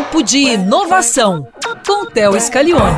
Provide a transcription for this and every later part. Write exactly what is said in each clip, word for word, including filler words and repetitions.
Tempo de Inovação, com Theo Scalioni.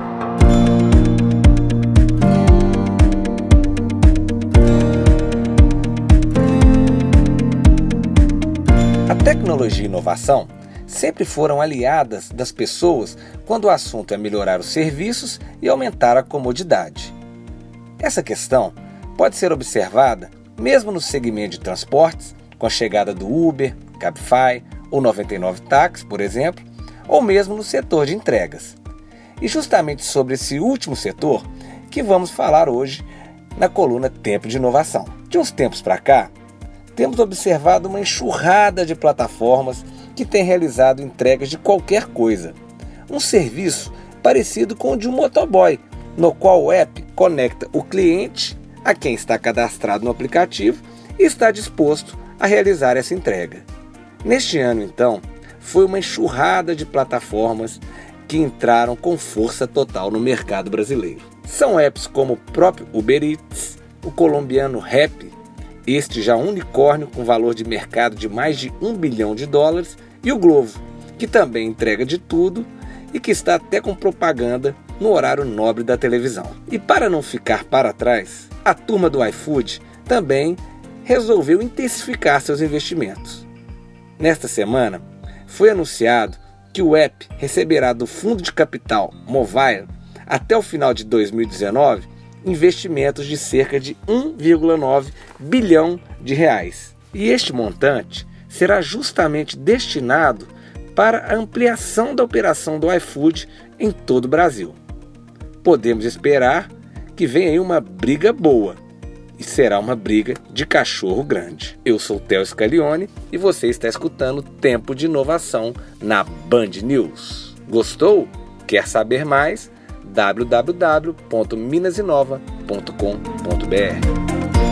A tecnologia e inovação sempre foram aliadas das pessoas quando o assunto é melhorar os serviços e aumentar a comodidade. Essa questão pode ser observada mesmo no segmento de transportes, com a chegada do Uber, Cabify ou noventa e nove Táxi, por exemplo, ou mesmo no setor de entregas. E justamente sobre esse último setor que vamos falar hoje na coluna Tempo de Inovação. De uns tempos para cá, temos observado uma enxurrada de plataformas que têm realizado entregas de qualquer coisa. Um serviço parecido com o de um motoboy, no qual o app conecta o cliente a quem está cadastrado no aplicativo e está disposto a realizar essa entrega. Neste ano, então, foi uma enxurrada de plataformas que entraram com força total no mercado brasileiro. São apps como o próprio Uber Eats, o colombiano Rappi, este já unicórnio com valor de mercado de mais de um bilhão de dólares, e o Glovo, que também entrega de tudo e que está até com propaganda no horário nobre da televisão. E para não ficar para trás, a turma do iFood também resolveu intensificar seus investimentos. Nesta semana, foi anunciado que o app receberá do Fundo de Capital Movile, até o final de dois mil e dezenove, investimentos de cerca de um vírgula nove bilhão de reais. E este montante será justamente destinado para a ampliação da operação do iFood em todo o Brasil. Podemos esperar que venha aí uma briga boa, e será uma briga de cachorro grande. Eu sou o Theo Scalioni e você está escutando Tempo de Inovação na Band News. Gostou? Quer saber mais? w w w ponto minas inova ponto com ponto b r